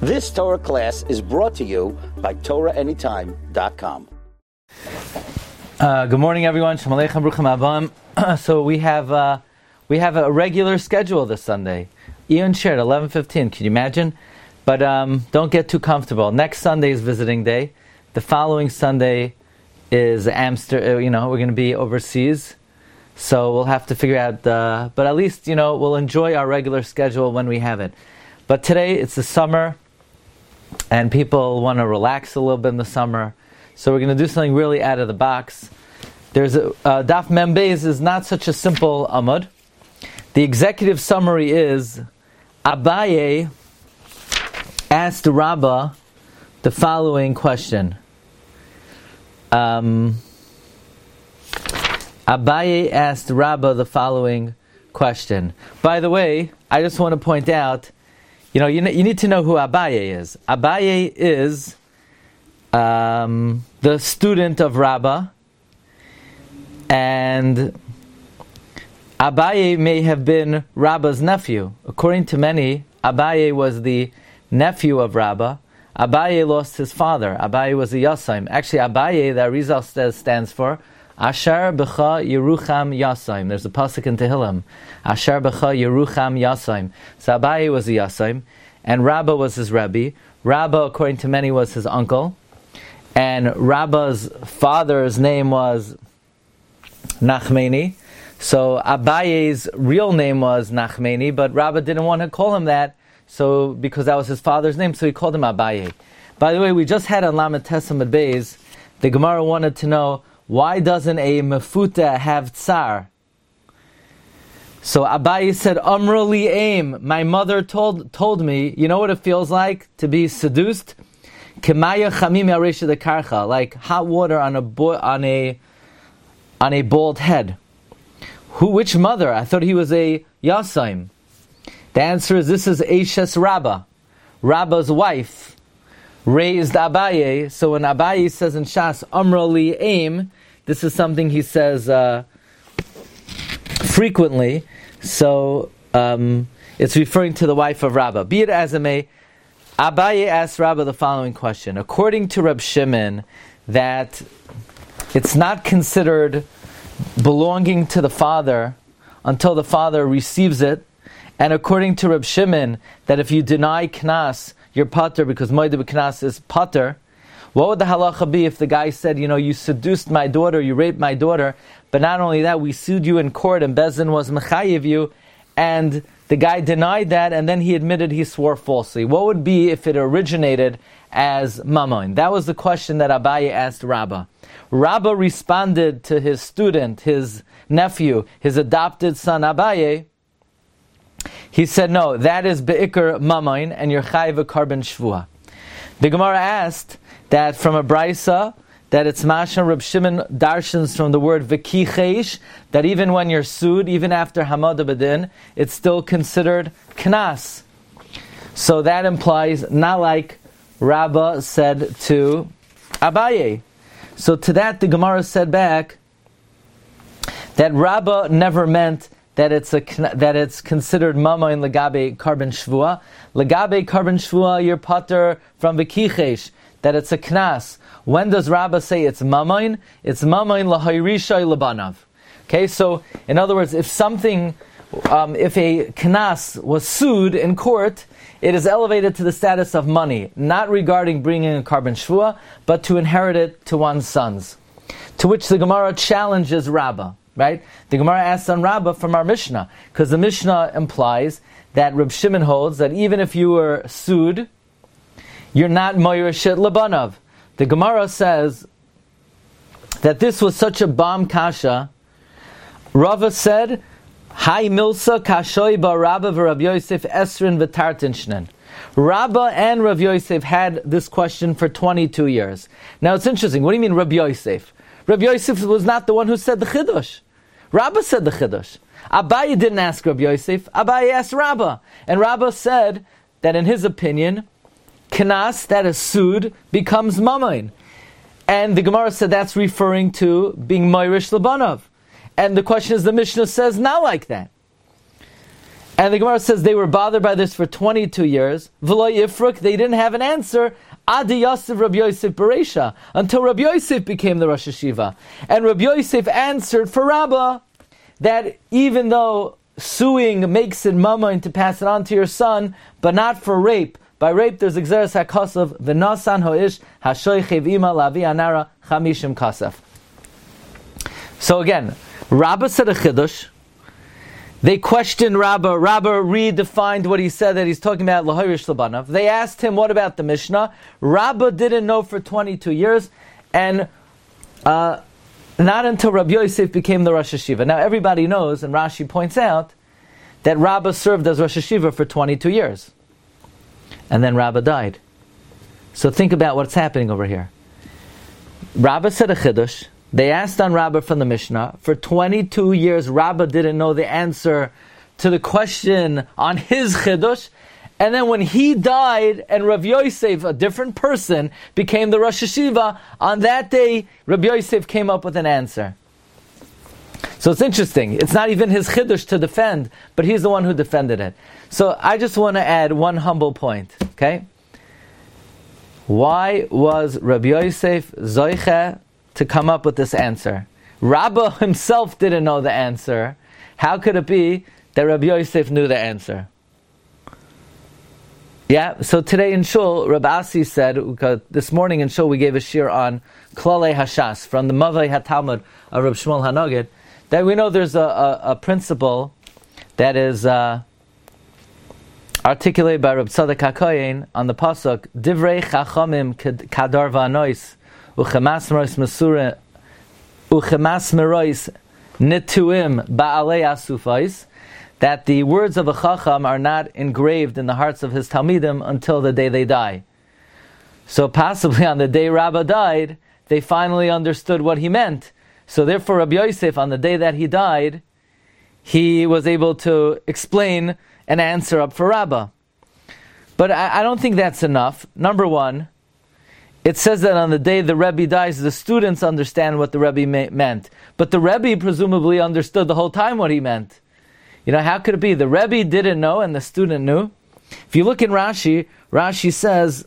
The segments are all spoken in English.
This Torah class is brought to you by TorahAnytime.com. Good morning, everyone. Shalom Aleichem, Bruchim Abam. So we have a regular schedule this Sunday. Ian shared 11:15. Can you imagine? But don't get too comfortable. Next Sunday is visiting day. The following Sunday is Amsterdam. We're going to be overseas, so we'll have to figure out. But at least we'll enjoy our regular schedule when we have it. But today it's the summer, and people want to relax a little bit in the summer. So we're going to do something really out of the box. There's Daf Mem Beis is not such a simple amud. The executive summary is Abaye asked Rabbah the following question. Abaye asked Rabbah the following question. By the way, I just want to point out, you need to know who Abaye is. Abaye is the student of Rabbah, and Abaye may have been Rabbah's nephew. According to many, Abaye was the nephew of Rabbah. Abaye lost his father. Abaye was a Yasaim. Actually, Abaye, the Arizal says, stands for Asher B'cha Yerucham Yasaim. There's a pasuk in Tehillim. Asher B'cha Yerucham Yasaim. So Abaye was a Yasaim, and Rabbah was his Rebbe. Rabbah, according to many, was his uncle. And Rabbah's father's name was Nachmani. So Abaye's real name was Nachmani, but Rabbah didn't want to call him that, so because that was his father's name, so he called him Abaye. By the way, we just had on Lamed Tesam Beis, the Gemara wanted to know, why doesn't a mefuta have tsar? So Abaye said, Amra li aim, my mother told me, you know what it feels like to be seduced? Kemaya chamim yaresha de karcha, like hot water on a bald head. Which mother? I thought he was a Yasaim. The answer is, this is Eishes Rabbah. Rabbah's wife raised Abaye. So when Abaye says in Shas, Amra li aim, this is something he says frequently. So it's referring to the wife of Rabbah. Be it as it may, Abaye asked Rabbah the following question. According to Reb Shimon, that it's not considered belonging to the father until the father receives it, and according to Reb Shimon, that if you deny knas, you're pater, because moed b'knas is pater. What would the halacha be if the guy said, you seduced my daughter, you raped my daughter, but not only that, we sued you in court and Bezdin was mechayiv you, and the guy denied that, and then he admitted he swore falsely? What would be if it originated as mamon? That was the question that Abaye asked Rabbah. Rabbah responded to his student, his nephew, his adopted son Abaye. He said, no, that is be'ikr mamon, and you're chayiv a carbon shvua. The Gemara asked that from a brisa, that it's Masha Reb Shimon darshans from the word v'kichesh, that even when you're sued, even after Hamad Badin, it's still considered knas. So that implies not like Rabbah said to Abaye. So to that the Gemara said back that Rabbah never meant that it's considered mamon legabe carbon shvua. Legabe carbon shvua, you're pater from v'kichesh, that it's a knas. When does Rabbah say it's mamon? It's mamon lahayrishay lebanav. Okay, so in other words, if a knas was sued in court, it is elevated to the status of money, not regarding bringing a carbon shvua, but to inherit it to one's sons. To which the Gemara challenges Rabbah, right? The Gemara asks on Rabbah from our Mishnah, because the Mishnah implies that Reb Shimon holds that even if you were sued, you're not moyreshit lebanav. The Gemara says that this was such a bomb kasha. Rava said, Hai milsa kashoy ba Rabba v'Rav Yosef esrin v'tartin shnen. Rabbah and Rav Yosef had this question for 22 years. Now it's interesting. What do you mean Rav Yosef? Rav Yosef was not the one who said the Chiddush. Rabbah said the Chiddush. Abaye didn't ask Rav Yosef. Abaye asked Rabbah. And Rabbah said that in his opinion, Knas, that is sued, becomes mamon. And the Gemara said that's referring to being Moirish Labanov. And the question is, the Mishnah says not like that. And the Gemara says they were bothered by this for 22 years. V'lo yifruk, they didn't have an answer. Adi Yosef Rabbi Yosef Bereisha, until Rabbi Yosef became the Rosh Hashiva. And Rabbi Yosef answered for Rabbah that even though suing makes it mama to pass it on to your son, but not for rape. By rape, there's Gzeres HaKosov, V'nasan ho'ish hashoichev ima lavi anara chamishim kasef. So again, Rabbah said a chiddush. They questioned Rabbah. Rabbah redefined what he said, that he's talking about L'hoirish Labanav. They asked him, what about the Mishnah? Rabbah didn't know for 22 years, and not until Rabbi Yosef became the Rosh Hashiva. Now everybody knows, and Rashi points out, that Rabbah served as Rosh Hashiva for 22 years. And then Rabbah died. So think about what's happening over here. Rabbah said a chiddush. They asked on Rabbah from the Mishnah. For 22 years, Rabbah didn't know the answer to the question on his chiddush. And then when he died, and Rabbi Yosef, a different person, became the Rosh Hashiva, on that day, Rabbi Yosef came up with an answer. So it's interesting. It's not even his chiddush to defend, but he's the one who defended it. So I just want to add one humble point, okay? Why was Rabbi Yosef zoiche to come up with this answer? Rabbah himself didn't know the answer. How could it be that Rabbi Yosef knew the answer? Yeah, so today in Shul, Rabbi Asi said, this morning in Shul we gave a shir on Klalei Hashas, from the Mavai HaTalmud of Rabbi Shmuel HaNogid, that we know there's a principle that is articulated by Rabbi Tzadok HaKohen on the pasuk, Divrei Chachamim Kadar Vanois, Uchemas Merois Nituim Ba'alei Asufais, that the words of a Chacham are not engraved in the hearts of his Talmidim until the day they die. So possibly on the day Rabbah died, they finally understood what he meant. So therefore Rabbi Yosef, on the day that he died, he was able to explain an answer up for Rabbah. But I don't think that's enough. Number one, it says that on the day the Rebbe dies, the students understand what the Rebbe meant. But the Rebbe presumably understood the whole time what he meant. You know, how could it be? The Rebbe didn't know and the student knew. If you look in Rashi, Rashi says,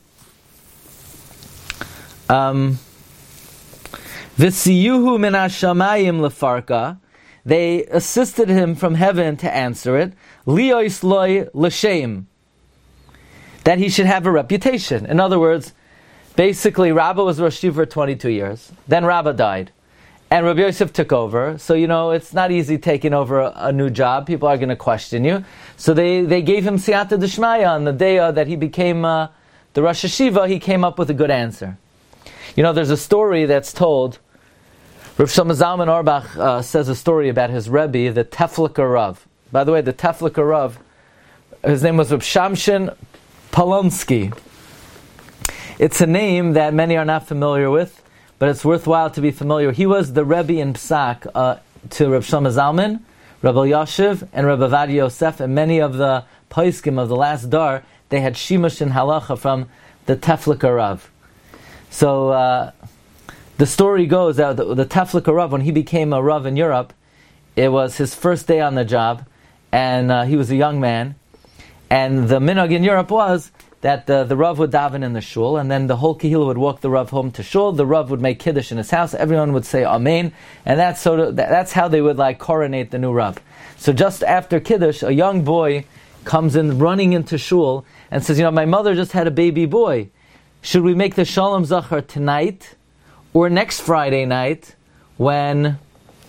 V'siyuhu min hashamayim lefarka, they assisted him from heaven to answer it, liois loy l'shem, that he should have a reputation. In other words, basically Rabbah was Rosh Hashiva for 22 years, then Rabbah died, and Rabbi Yosef took over. So, you know, it's not easy taking over a new job. People are going to question you. So they gave him siyata d'shmaya on the day that he became the Rosh Hashiva. He came up with a good answer. You know, there's a story that's told. Rav Shlomo Zalman Auerbach says a story about his Rebbe, the Tefliker Rav. By the way, the Tefliker Rav, his name was Rav Shamshin Polonsky. It's a name that many are not familiar with, but it's worthwhile to be familiar. He was the Rebbe in Psak to Rav Shlomo Zalman, Rav Elyashiv, and Rav Avad Yosef, and many of the Paiskim of the last Dar. They had Shimush and Halacha from the Tefliker Rav. So the story goes that the Tefliker Rav, when he became a Rav in Europe, it was his first day on the job, and he was a young man. And the minhag in Europe was that the Rav would daven in the shul, and then the whole kehillah would walk the Rav home to shul. The Rav would make kiddush in his house. Everyone would say Amen, and that's how they would coronate the new Rav. So just after kiddush, a young boy comes in running into shul and says, my mother just had a baby boy. Should we make the Shalom Zachar tonight or next Friday night when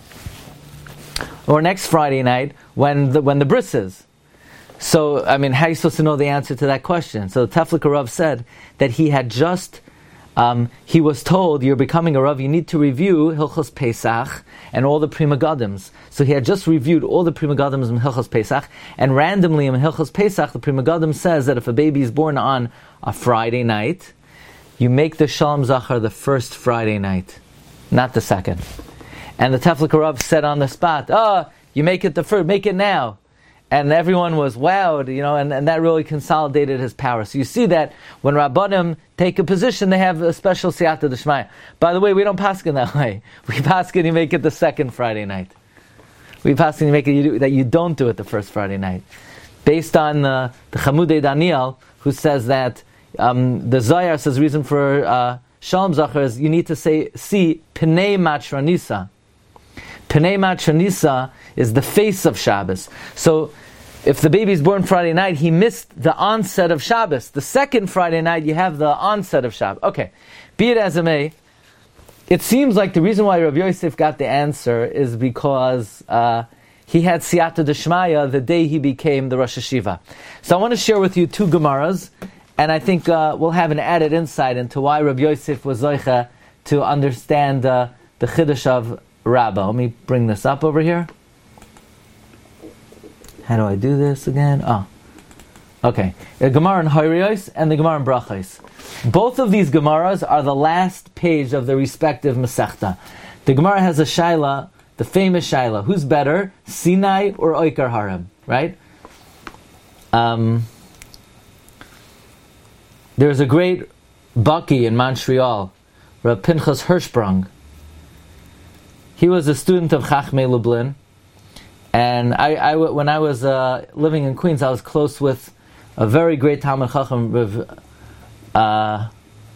the bris is? So, how are you supposed to know the answer to that question? So the Tefliker Rav said that he had just, he was told, you're becoming a Rav, you need to review Hilchos Pesach and all the Prima Gadims. So he had just reviewed all the Prima Gadims in Hilchos Pesach, and randomly in Hilchos Pesach, the Prima Gadim says that if a baby is born on a Friday night, you make the Shalom Zachar the first Friday night, not the second. And the Tefliker Rav said on the spot, you make it the first, make it now. And everyone was wowed, and that really consolidated his power. So you see that when Rabbanim take a position, they have a special siyata d'shmaya. By the way, we don't paskin that way. We paskin you make it the second Friday night. We paskin you make it that you don't do it the first Friday night. based on the Chamudei Daniel, who says that the Zohar says the reason for Shalom Zachar is you need to see Pnei Matranisa. Pnei Matranisa is the face of Shabbos. So if the baby is born Friday night, he missed the onset of Shabbos. The second Friday night, you have the onset of Shabbos. Okay, be it as it may, it seems like the reason why Rabbi Yosef got the answer is because he had Siyata Deshmaya the day he became the Rosh Hashiva. So I want to share with you two Gemaras, and I think we'll have an added insight into why Rabbi Yosef was Zoicha to understand the Chiddush of Rabbah. Let me bring this up over here. How do I do this again? Okay. The Gemara in Horayos and the Gemara in Brachos. Both of these Gemaras are the last page of the respective Masechta. The Gemara has a Shaila, the famous Shaila. Who's better, Sinai or Oikar Harim? Right? There's a great Baki in Montreal, Rav Pinchas Hirschsprung. He was a student of Chachmei Lublin. And I, when I was living in Queens, I was close with a very great Talmid Chacham, Rav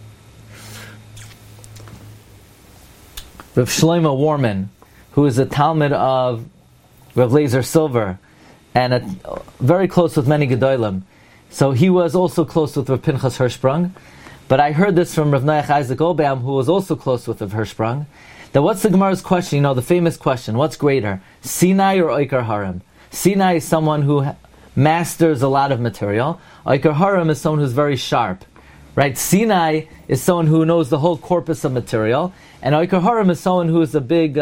Shlomo Warman, who is a Talmid of Rav Lazer Silver, and very close with many Gedolim. So he was also close with Rav Pinchas Hirschsprung. But I heard this from Rav Noach Isaac Olbaum, who was also close with Rav Hirschsprung. That what's the Gemara's question? The famous question, what's greater, Sinai or Oikar Harim? Sinai is someone who masters a lot of material. Oikar Harim is someone who's very sharp. Right? Sinai is someone who knows the whole corpus of material, and Oikar Harim is someone who is a big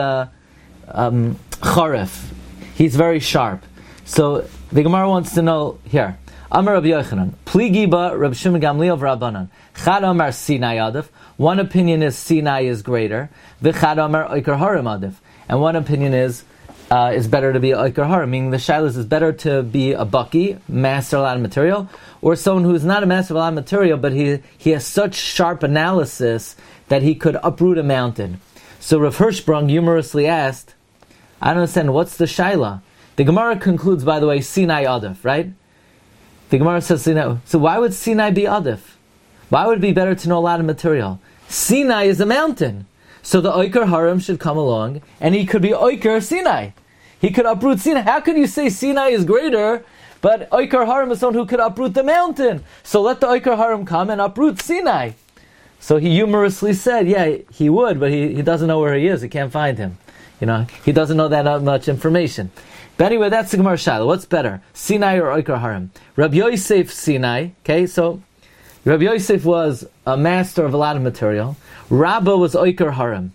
charif. He's very sharp. So the Gemara wants to know here. Amar Rabbi Yochanan, Pligi ba Rabbi Shimon Gamliel v'Rabbanan. Chad Amar Sinai Adif. One opinion is Sinai is greater. V'chad Amar Oikar Harim Adif. And one opinion is better to be Oikar Harim, meaning the Shilas is better to be a Baki, master a lot of material, or someone who is not a master of a lot of material, but he has such sharp analysis that he could uproot a mountain. So Rav Hirschsprung humorously asked, I don't understand, what's the Shaila? The Gemara concludes, by the way, Sinai Adif, right? The Gemara says Sinai. So why would Sinai be Adif? Why would it be better to know a lot of material? Sinai is a mountain. So the Oikar Harim should come along, and he could be Oikar Sinai. He could uproot Sinai. How can you say Sinai is greater, but Oikar Harim is someone who could uproot the mountain? So let the Oikar Harim come and uproot Sinai. So he humorously said, yeah, he would, but he doesn't know where he is. He can't find him. He doesn't know that much information. But anyway, that's the Gemara Shaila. What's better, Sinai or Oikar Harim? Rabbi Yosef Sinai. Okay, so Rabbi Yosef was a master of a lot of material. Rabbah was Oikar Harim.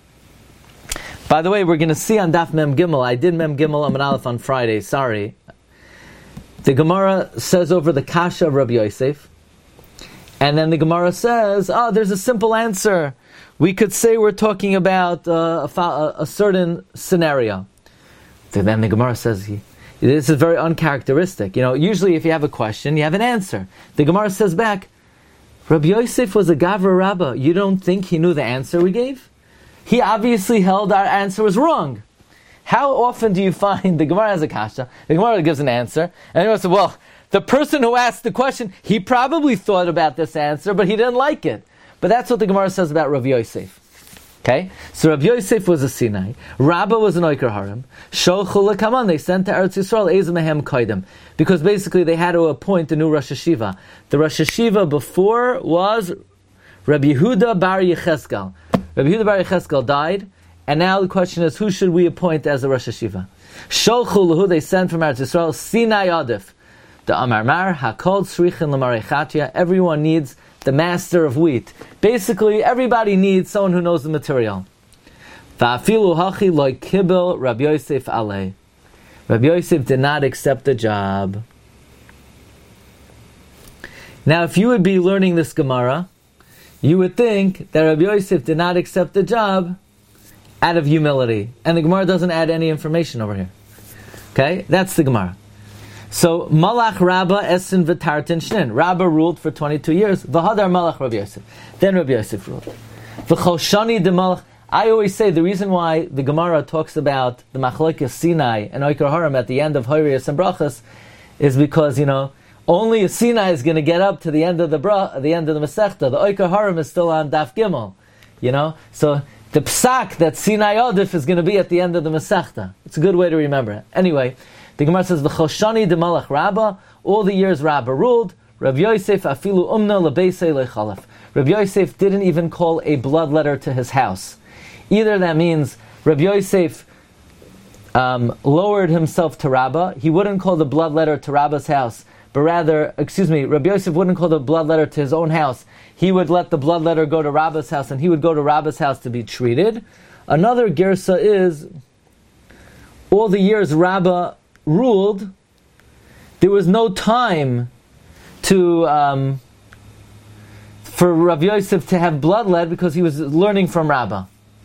By the way, we're going to see on Daf Mem Gimel. I did Mem Gimel Amud Aleph on Friday. Sorry. The Gemara says over the Kasha of Rabbi Yosef, and then the Gemara says, there's a simple answer. We could say we're talking about a certain scenario. So then the Gemara says, this is very uncharacteristic. Usually if you have a question, you have an answer. The Gemara says back, Rabbi Yosef was a Gavra Rabbah. You don't think he knew the answer we gave? He obviously held our answer was wrong. How often do you find the Gemara has a kasha, the Gemara gives an answer, and everyone says, well, the person who asked the question, he probably thought about this answer, but he didn't like it. But that's what the Gemara says about Rabbi Yosef. Okay? So Rabbi Yosef was a Sinai. Rabbah was an Oikar Harim. Sholchu lekaman, they sent to Eretz Yisrael, Ezer mehem koidem. Because basically they had to appoint a new Rosh Hashiva. The Rosh Hashiva before was Rabbi Yehuda bar Yecheskel. Rabbi Yehuda bar Yecheskel died, and now the question is, who should we appoint as a Rosh Hashiva? Sholchu lehu, they sent from Eretz Yisrael, Sinai Adif. The Amar Mar, Hakol Tzrichin L'Marechatia, everyone needs the master of wheat. Basically, everybody needs someone who knows the material. Va'afilu hachi loy kibel Rabbi Yosef alei. Rabbi Yosef did not accept the job. Now, if you would be learning this Gemara, you would think that Rabbi Yosef did not accept the job out of humility. And the Gemara doesn't add any information over here. Okay? That's the Gemara. So, Malach Rabbah Esin V'tartin Shnin. Rabbah ruled for 22 years. V'hadar Malach Rabbi Yosef. Then Rabbi Yosef ruled. V'chol Shani de Malach. I always say the reason why the Gemara talks about the Machlokes Sinai and Oikar Harim at the end of Horayos and Brachos is because, only a Sinai is going to get up to the end of the Masechta. The Oiker Harim is still on Daf Gimel. So the psak that Sinai Adif is going to be at the end of the Masechta. It's a good way to remember it. Anyway, the Gemara says, V'choshani de Malach Rabba, all the years Rabba ruled, Rav Yosef afilu umna lebeisei lechalef. Rav Yosef didn't even call a blood letter to his house. Either that means Rav Yosef lowered himself to Rabba. He wouldn't call the blood letter to Rabba's house, but rather, Rabbi Yosef wouldn't call the blood letter to his own house. He would let the blood letter go to Rabba's house, and he would go to Rabba's house to be treated. Another gersa is, all the years Rabba ruled, there was no time for Rav Yosef to have blood led because he was learning from Rabba.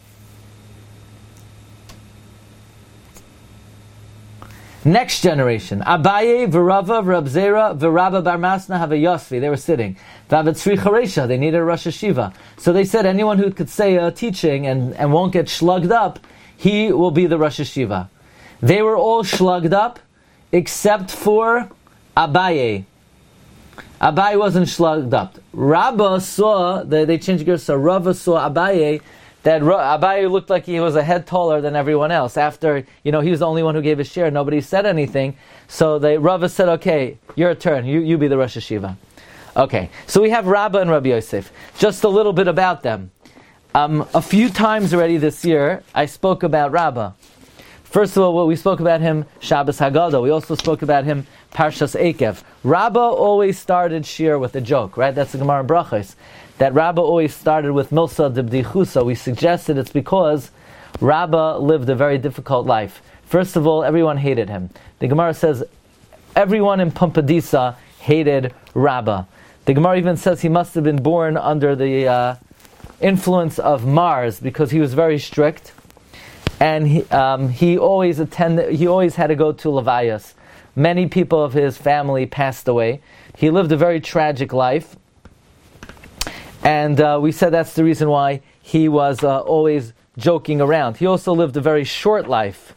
Next generation, Abaye, V'Rava, V'Rab Zera, V'Rabba Bar Masna have a Yosfi. They were sitting. V'Avetzri Charesha, they needed a Rosh Hashiva. So they said anyone who could say a teaching and won't get shlugged up, he will be the Rosh Hashiva. They were all shlugged up, except for Abaye. Abaye wasn't shlugged up. Rabba saw, they changed gears, so Rava saw Abaye, that Abaye looked like he was a head taller than everyone else. After, he was the only one who gave his share, nobody said anything. So Rava said, okay, your turn, you be the Rosh Hashiva. Okay, so we have Rabba and Rabbi Yosef. Just a little bit about them. A few times already this year, I spoke about Rabba. First of all, we spoke about him Shabbos Haggadah. We also spoke about him Parshas Ekev. Rabba always started shir with a joke, right? That's the Gemara in Brachos. That Rabba always started with Milsa de B'dichusa. We suggested it's because Rabba lived a very difficult life. First of all, everyone hated him. The Gemara says everyone in Pumpadisa hated Rabba. The Gemara even says he must have been born under the influence of Mars because he was very strict, and he always had to go to Levayas. Many people of his family passed away. He lived a very tragic life. And we said that's the reason why he was always joking around. He also lived a very short life.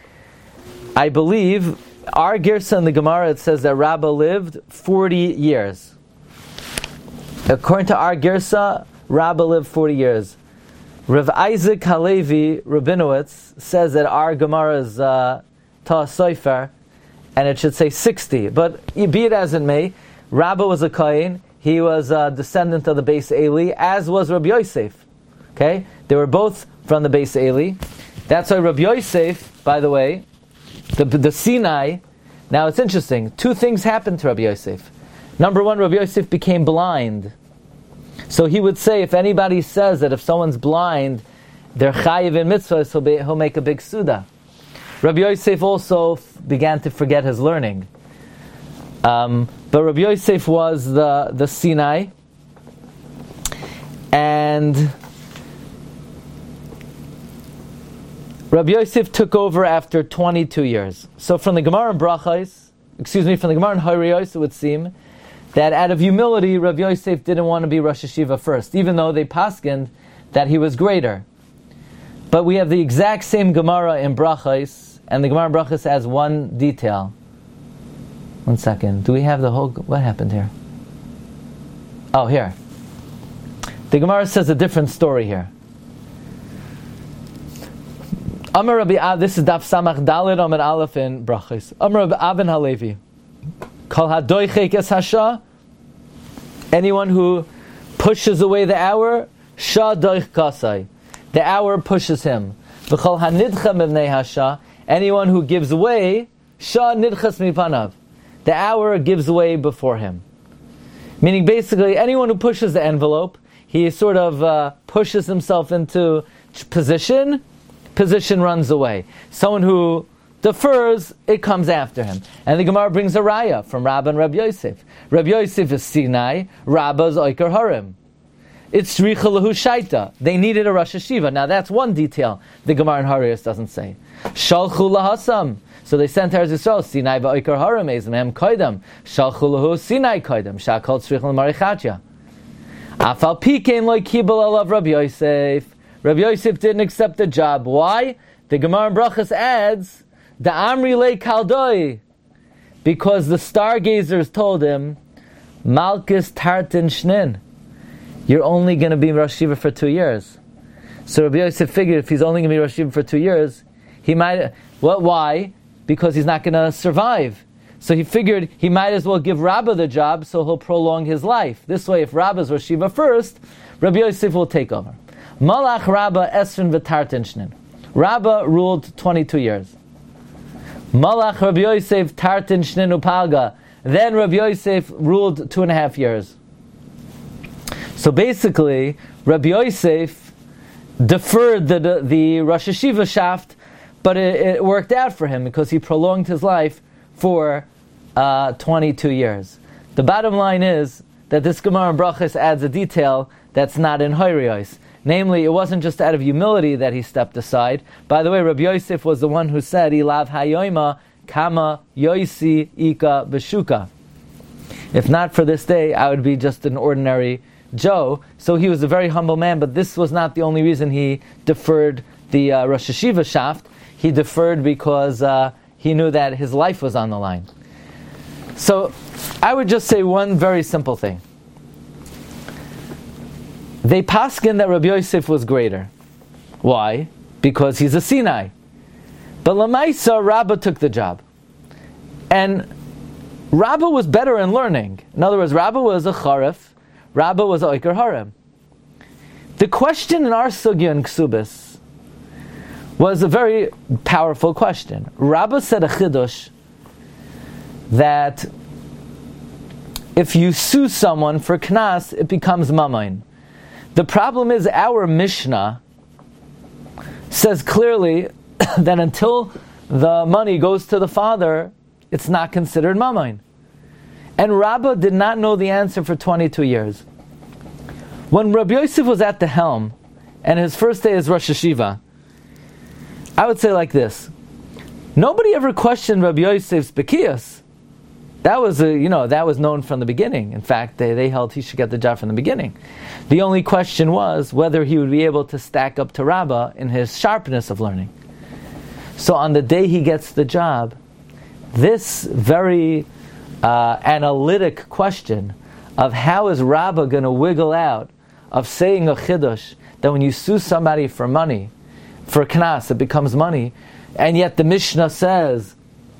I believe, our Girsa in the Gemara, it says that Rabba lived 40 years. According to our Girsa, Rabba lived 40 years. Rav Isaac Halevi Rabinowitz says that our Gemara is Ta Sofer, and it should say 60. But be it as it may, Rabba was a Kohen. He was a descendant of the Beis Eli, as was Rabbi Yosef. Okay? They were both from the Beis Eli. That's why Rabbi Yosef, by the way, the Sinai, now it's interesting, two things happened to Rabbi Yosef. Number one, Rabbi Yosef became blind. So he would say, if anybody says that if someone's blind, they're chayiv in mitzvahs, he'll make a big suda. Rabbi Yosef also began to forget his learning. But Rabbi Yosef was the Sinai, and Rabbi Yosef took over after 22 years. So from the Gemara in Brachos, from the Gemara in Horayos, it would seem that out of humility, Rabbi Yosef didn't want to be Rosh Hashiva first, even though they paskined that he was greater. But we have the exact same Gemara in Brachos, and the Gemara in Brachos has one detail. One second. Do we have the whole... What happened here? Oh, here. The Gemara says a different story here. Amar Rabbi this is Daf Samach Daled Amar Aleph in Brachos. Amar Rabbi Avin Halevi. Kol hadoichek es hasha. Anyone who pushes away the hour, sha doich kasai. The hour pushes him. V'chol hanidcha mivnei hasha. Anyone who gives away, sha nidchas mipanav. The hour gives way before him. Meaning basically, anyone who pushes the envelope, he sort of pushes himself into position runs away. Someone who defers, it comes after him. And the Gemara brings a raya from Rabba and Rabbi Yosef. Rabbi Yosef is Sinai, Rabba is Oiker Harim. It's Richa Lahu Shaita. They needed a Rosh Hashiva. Now that's one detail the Gemara in Horayos doesn't say. Shalchu Lahasam. So they sent Eretz Yisrael, Sinai va'Oikar Harim, Ezmem Koidem, Shalchu Lahu Sinai Koidem, Shakol Tzrich L'Marichatya. Afal Pikein Loi Kibel Alav Rabbi Yosef. Rabbi Yosef didn't accept the job. Why? The Gemara in Brachos adds, the Amri Le Kaldoi. because the stargazers told him, Malchus Tartin Shnin, you're only going to be Rosh Yeshiva for 2 years. So Rabbi Yosef figured if he's only going to be Rosh Yeshiva for 2 years, he might, why? Because he's not going to survive. So he figured he might as well give Rabbah the job so he'll prolong his life. This way, if Rabbah's Rosh Yeshiva first, Rabbi Yosef will take over. Malach Rabbah Esrin V'Tartin Shnin. Rabbah ruled 22 years. Malach Rabbi Yosef Tartin Shnin Upalga. Then Rabbi Yosef ruled 2.5 years. So basically, Rabbi Yosef deferred the Rosh Yeshiva shaft, but it worked out for him because he prolonged his life for 22 years. The bottom line is that this Gemara in Brachos adds a detail that's not in Horayos. Namely, it wasn't just out of humility that he stepped aside. By the way, Rabbi Yosef was the one who said, Ilav hayoima kama yoisi ika b'shuka. If not for this day, I would be just an ordinary Joe. So he was a very humble man, but this was not the only reason he deferred the Rosh Yeshiva shaft. He deferred because he knew that his life was on the line. So I would just say one very simple thing. They paskin that Rabbi Yosef was greater. Why? Because he's a Sinai. But Lamaisa, Rabbah took the job. And Rabbah was better in learning. In other words, Rabbah was a Charif, Rabbah was a Oiker Harem. The question in our Sugya in Ksubis was a very powerful question. Rabbah said a Chidush that if you sue someone for Knas, it becomes Mamain. The problem is our Mishnah says clearly that until the money goes to the father, it's not considered Mamain. And Rabbah did not know the answer for 22 years. When Rabbi Yosef was at the helm, and his first day as Rosh Yeshiva, I would say like this. Nobody ever questioned Rabbi Yosef's Bekiyas. That was that was known from the beginning. In fact, they held he should get the job from the beginning. The only question was whether he would be able to stack up to Rabbah in his sharpness of learning. So on the day he gets the job, this very analytic question of how is Rabbah going to wiggle out of saying a chidush that when you sue somebody for money, for knas, it becomes money, and yet the Mishnah says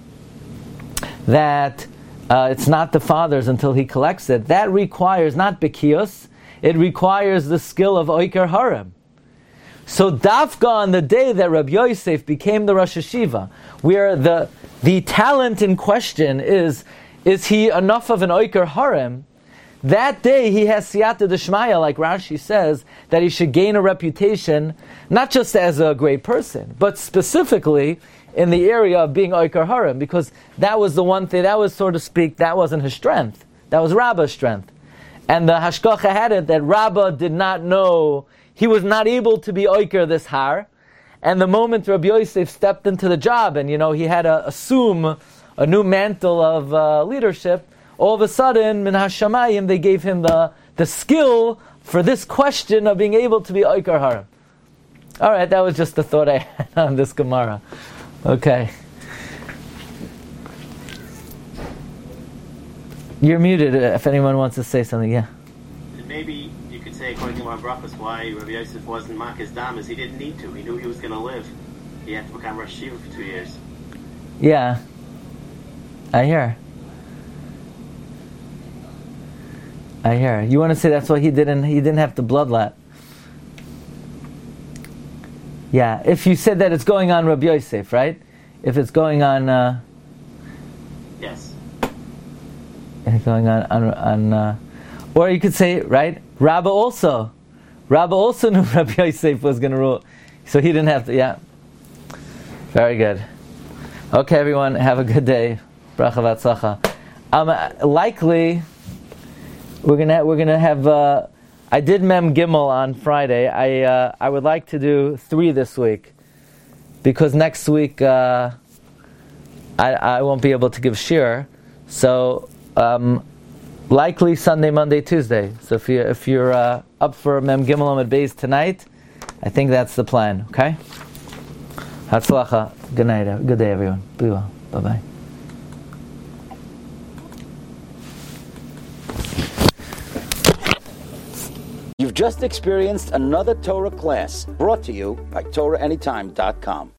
that it's not the father's until he collects it. That requires not bekiyos, it requires the skill of Oiker Harem. So Dafka on the day that Rabbi Yosef became the Rosh Yeshiva, where the talent in question is he enough of an Oiker Harem? That day he has siyata d'shmaya, like Rashi says, that he should gain a reputation, not just as a great person, but specifically in the area of being Oiker Harem, because that was the one thing, that was, so to speak, that wasn't his strength. That was Rabbah's strength. And the Hashkacha had it that Rabbah did not know, he was not able to be Oiker this har. And the moment Rabbi Yosef stepped into the job and, he had to assume a new mantle of leadership, all of a sudden, min hashamayim, they gave him the skill for this question of being able to be Oiker Harem. All right, that was just the thought I had on this Gemara. Okay. You're muted if anyone wants to say something, yeah. Maybe you could say, according to my brachos, why Rabbi Yosef wasn't Makis Dam is he didn't need to. He knew he was going to live. He had to become Rosh Yeshiva for 2 years. Yeah. I hear. You want to say that's why he didn't have to bloodlet. Yeah, if you said that it's going on Rabbi Yosef, right? If it's going on... yes. It's going on or you could say, right, Rabbah also knew Rabbi Yosef was going to rule, so he didn't have to, yeah. Very good. Okay, everyone, have a good day. Bracha v'atzlacha. Likely, we're gonna have... I did Mem Gimel on Friday. I would like to do 3 this week, because next week I won't be able to give shir. So likely Sunday, Monday, Tuesday. So if you're up for Mem Gimel Amud Beis tonight, I think that's the plan. Okay. Hatzlacha. Good night. Good day, everyone. Be well. Bye bye. You've just experienced another Torah class brought to you by TorahAnytime.com.